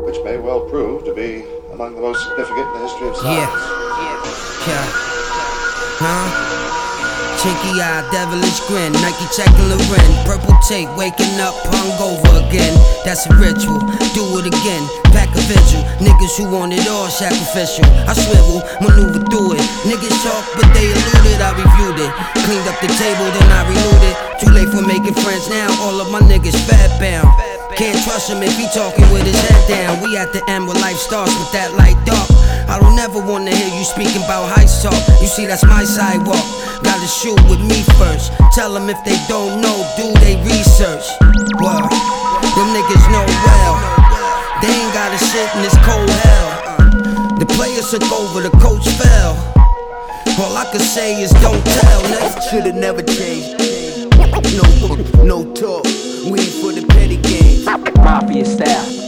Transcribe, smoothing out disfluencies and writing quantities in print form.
which may well prove to be among the most significant in the history of science. Chinky eye, devilish grin, Nike checking Loren, purple tape, waking up hungover again. That's a ritual, do it again, pack a vigil. Niggas who want it all sacrificial. I swivel, maneuver through it. Niggas talk, but they eluded. I reviewed it, cleaned up the table, then I renewed it. Too late for making friends now. All of my niggas fat bound. Can't trust him if he talking with his head down. We at the end where life starts with that light dark. I don't ever wanna hear you speaking about heist talk. You see, that's my sidewalk. Gotta shoot with me first. Tell them if they don't know, do they research. Well, them niggas know well. They ain't gotta shit in this cold hell. The players took over, the coach fell. All I can say is don't tell. Should've never changed. No talk. We ain't for the petty games. Mafia style.